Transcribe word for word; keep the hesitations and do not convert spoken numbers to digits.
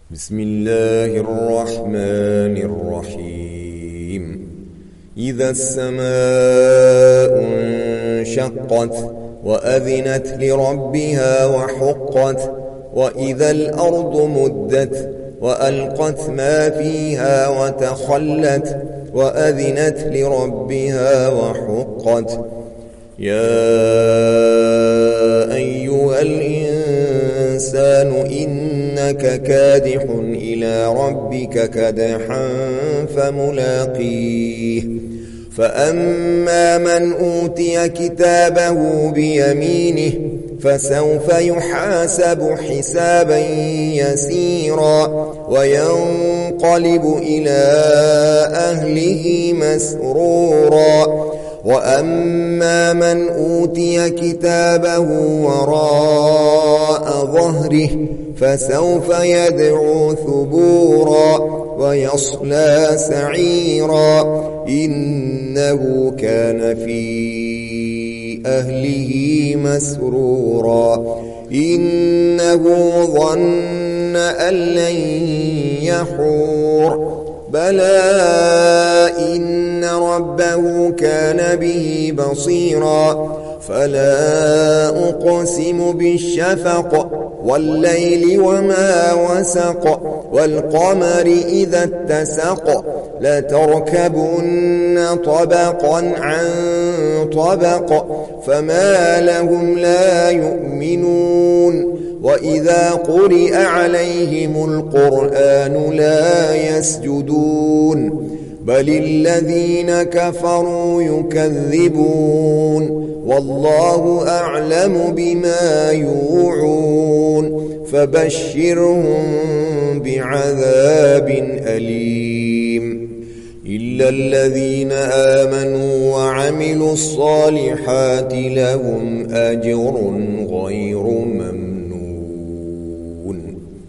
بسم الله الرحمن الرحيم إذا السماء انشقت وأذنت لربها وحقت وإذا الأرض مدت وألقت ما فيها وتخلت وأذنت لربها وحقت يا أيها الإنسان إنك كادح إلى ربك كدحا فملاقيه فأما من أوتي كتابه بيمينه فسوف يحاسب حسابا يسيرا وينقلب إلى أهله مسرورا وأما من أوتي كتابه وراء ظهره فسوف يدعو ثبورا ويصلى سعيرا إنه كان في أهله مسرورا إنه ظن أن لن يحور بلى إن ربه كان به بصيرا فلا أقسم بالشفق والليل وما وسق والقمر إذا اتسق لتركبن طبقا عن طبق فما لهم لا يؤمنون وإذا قرئ عليهم القرآن لا يسجدون بل الذين كفروا يكذبون والله أعلم بما يوعون فبشرهم بعذاب أليم إلا الذين آمنوا وعملوا الصالحات لهم أجر غير ممنون.